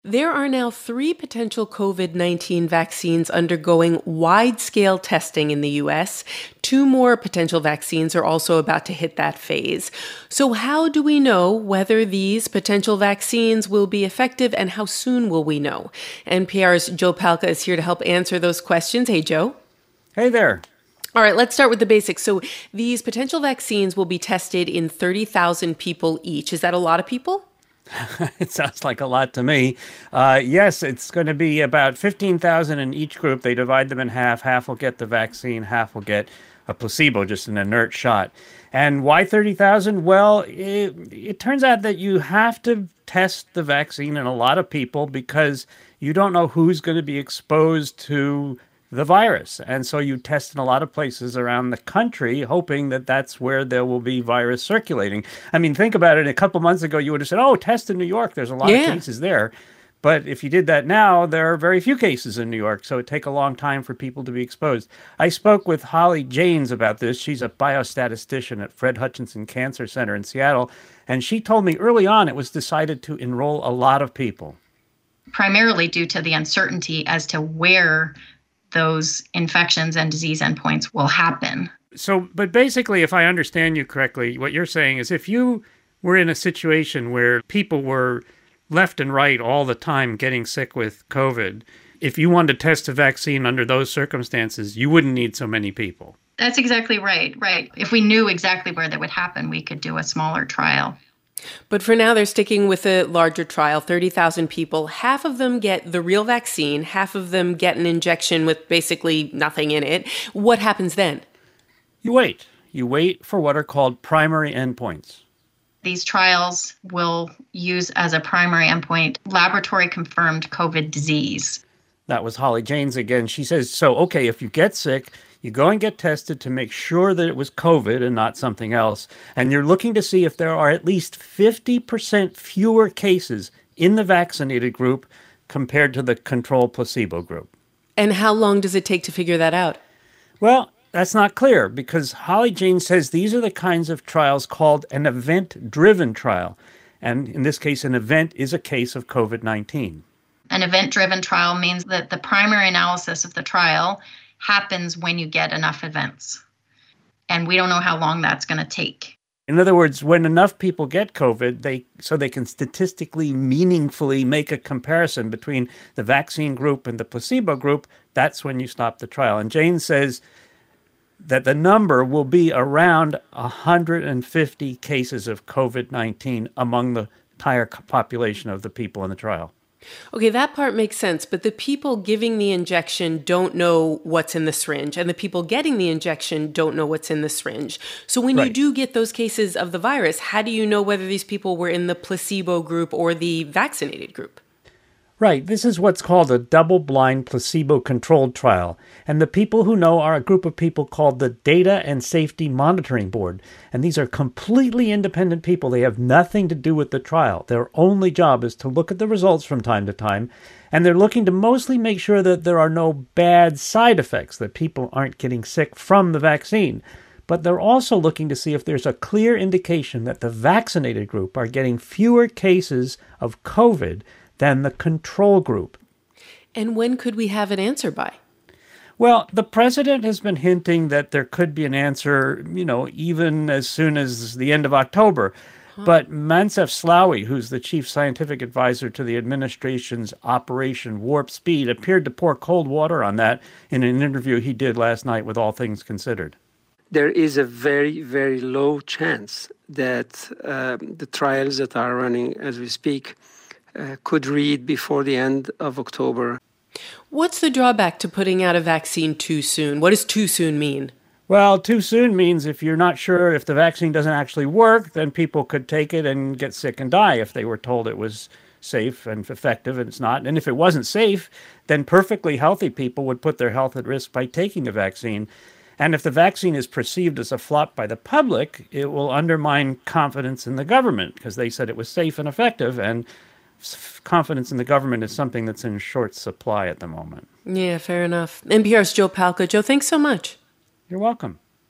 There are now 3 potential COVID-19 vaccines undergoing wide-scale testing in the U.S. 2 more potential vaccines are also about to hit that phase. So how do we know whether these potential vaccines will be effective, and how soon will we know? NPR's Joe Palca is here to help answer those questions. Hey, Joe. Hey there. All right, let's start with the basics. So these potential vaccines will be tested in 30,000 people each. Is that a lot of people? It sounds like a lot to me. Yes, it's going to be about 15,000 in each group. They divide them in half. Half will get the vaccine, half will get a placebo, just an inert shot. And why 30,000? Well, it turns out that you have to test the vaccine in a lot of people because you don't know who's going to be exposed to the virus. And so you test in a lot of places around the country, hoping that that's where there will be virus circulating. I mean, think about it. A couple months ago, you would have said, oh, test in New York. There's a lot of cases there. But if you did that now, there are very few cases in New York, so it'd take a long time for people to be exposed. I spoke with Holly Janes about this. She's a biostatistician at Fred Hutchinson Cancer Center in Seattle, and she told me early on it was decided to enroll a lot of people. Primarily due to the uncertainty as to where those infections and disease endpoints will happen. So, but basically, if I understand you correctly, what you're saying is if you were in a situation where people were left and right all the time getting sick with COVID, if you wanted to test a vaccine under those circumstances, you wouldn't need so many people. That's exactly right. If we knew exactly where that would happen, we could do a smaller trial. But for now, they're sticking with a larger trial, 30,000 people. Half of them get the real vaccine. Half of them get an injection with basically nothing in it. What happens then? You wait. You wait for what are called primary endpoints. These trials will use as a primary endpoint laboratory-confirmed COVID disease. That was Holly Janes again. She says, so, okay, if you get sick, you go and get tested to make sure that it was COVID and not something else. And you're looking to see if there are at least 50% fewer cases in the vaccinated group compared to the control placebo group. And how long does it take to figure that out? Well, that's not clear because Holly Janes says these are the kinds of trials called an event-driven trial. And in this case, an event is a case of COVID-19. An event-driven trial means that the primary analysis of the trial happens when you get enough events. And we don't know how long that's going to take. In other words, when enough people get COVID, they can statistically meaningfully make a comparison between the vaccine group and the placebo group, that's when you stop the trial. And Janes says that the number will be around 150 cases of COVID-19 among the entire population of the people in the trial. Okay, that part makes sense, but the people giving the injection don't know what's in the syringe, and the people getting the injection don't know what's in the syringe. So when you do get those cases of the virus, how do you know whether these people were in the placebo group or the vaccinated group? Right. This is what's called a double-blind placebo-controlled trial. And the people who know are a group of people called the Data and Safety Monitoring Board. And these are completely independent people. They have nothing to do with the trial. Their only job is to look at the results from time to time. And they're looking to mostly make sure that there are no bad side effects, that people aren't getting sick from the vaccine. But they're also looking to see if there's a clear indication that the vaccinated group are getting fewer cases of COVID than the control group. And when could we have an answer by? Well, the president has been hinting that there could be an answer, even as soon as the end of October. But Moncef Slaoui, who's the chief scientific advisor to the administration's Operation Warp Speed, appeared to pour cold water on that in an interview he did last night with All Things Considered. There is a very, very low chance that the trials that are running as we speak could read before the end of October. What's the drawback to putting out a vaccine too soon? What does too soon mean? Well, too soon means if you're not sure if the vaccine doesn't actually work, then people could take it and get sick and die if they were told it was safe and effective, and it's not. And if it wasn't safe, then perfectly healthy people would put their health at risk by taking the vaccine. And if the vaccine is perceived as a flop by the public, it will undermine confidence in the government because they said it was safe and effective, and confidence in the government is something that's in short supply at the moment. Yeah, fair enough. NPR's Joe Palca. Joe, thanks so much. You're welcome.